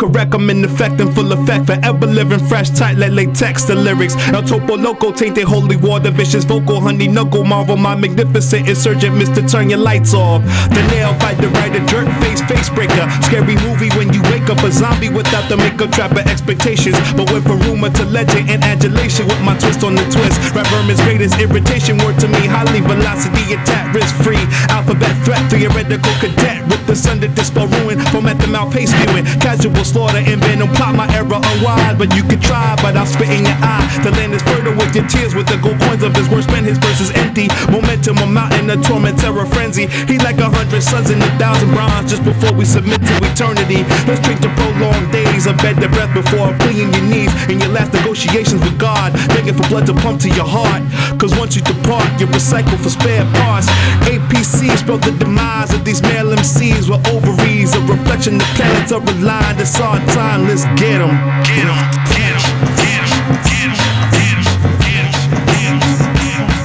correct, I'm in effect and full effect. Forever living fresh, tight, let latex the lyrics. El Topo Loco, tainted holy water, vicious vocal, honey knuckle, marvel, my magnificent insurgent, Mr. Turn your lights off. The nail fight, the writer, jerk face breaker. Scary movie when you wake up a zombie without the makeup, trapper expectations. But went from rumor to legend and adulation with my twist on the twist. Rap vermin's greatest irritation, word to me, highly velocity attack, risk free. Alphabet threat, theoretical cadet. Rip the sun to dispel ruin from at the mouth pace viewing. Casual slaughter and venom, plot my era unwide. But you could try, but I'll spit in your eye. The land is fertile with your tears, with the gold coins of his words spent, his verse is empty. Momentum, a mountain, a torment, terror, frenzy. He like 100 suns and 1,000 bronze just before we submit to eternity. Let's drink to prolonged days, a bed to breath before a plea in your knees. In your last negotiations with God, begging for blood to pump to your heart. Cause once you depart, you're recycled for spare parts. APC spelled the demise of these male MCs with ovaries, a reflection the planets are aligned. It's our time, let's get 'em. Get 'em, get 'em, get 'em, get 'em, get 'em, get 'em, get 'em, get 'em.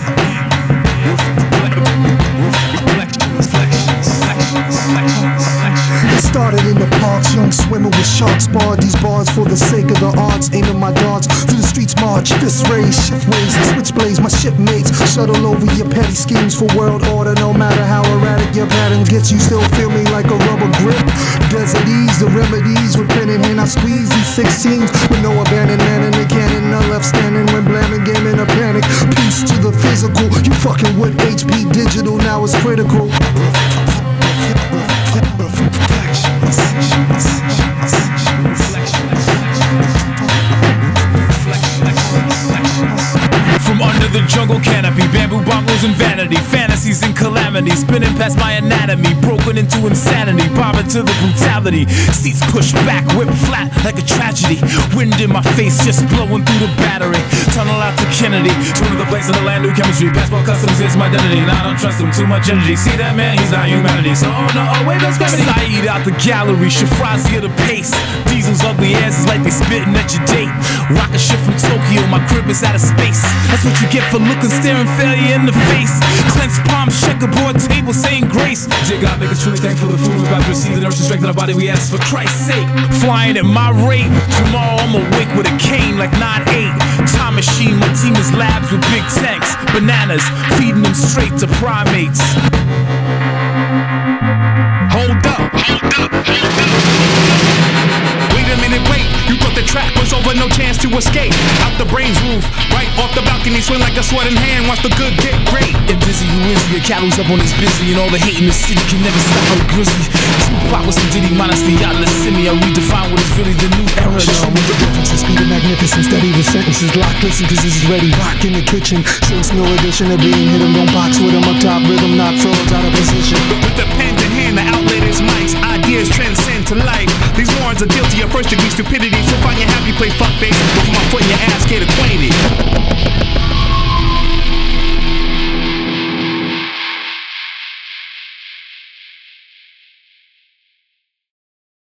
It started in the parks, young swimmer with sharks, barred these bars for the sake of the arts. Aiming my darts through the streets, march, fist raise, shift ways, switchblades, my shipmates shuttle over your petty schemes for world order. No matter how erratic your pattern gets, you still feel me like a rubber grip. Desert ease, the remedies with pen in hand, I squeeze these 16s with no abandonment in the cannon. None left standing when blamming, game in a panic. Peace to the physical, you fucking with HP Digital, now it's critical. From under the jungle canopy, bamboo bongos and vanity, fantasies and calamity, spinning past my anatomy, broken into insanity, bobbing to the brutality. Seats pushed back, whipped flat like a tragedy. Wind in my face, just blowing through the battery. Tunnel out to Kennedy, it's one of the places in the land new chemistry. Passport customs is my identity, and I don't trust him, too much energy. See that man, he's not humanity. So oh no, oh wait, that's gravity. Saeed out the gallery, Shafrazi at the pace. Diesel's ugly asses like they spitting at your date. Rocket ship from Tokyo, my crib is out of space. That's what you get for looking, staring failure in the face. Clenched palms, checkerboard table, saying grace. Dear God, make us truly thankful for the food we're about to receive, the nourishing strength in our body we ask for Christ's sake. Flying at my rate, tomorrow I'm awake with a cane like 9-8. Time machine, my team is labs with big tanks. Bananas, feeding them straight to primates. Hold up, hold up, hold up. Wait a minute, wait. You thought the track was over, no chance to escape. Out the brain's roof, right off the balcony, swing like a sword in hand. Watch the good get great. And dizzy, who is he? Your cattle's up on his busy, and all the hate in the city can never stop a grizzly. Tupac was some Diddy, modesty, out of the semi. I redefine what is really the new era. Show me the difference in speed and magnificence. Steady the sentences, lock, listen, cause this is ready. Rock in the kitchen, since no addition to being hit him. Don't box with him up top, rhythm not throws out of position. With the pen to hand, the outlet is mics. Ideas transcend to life. These warrants are guilty of first degree stupidity. So find your happy place, fuck face. But for my foot in your ass, scared of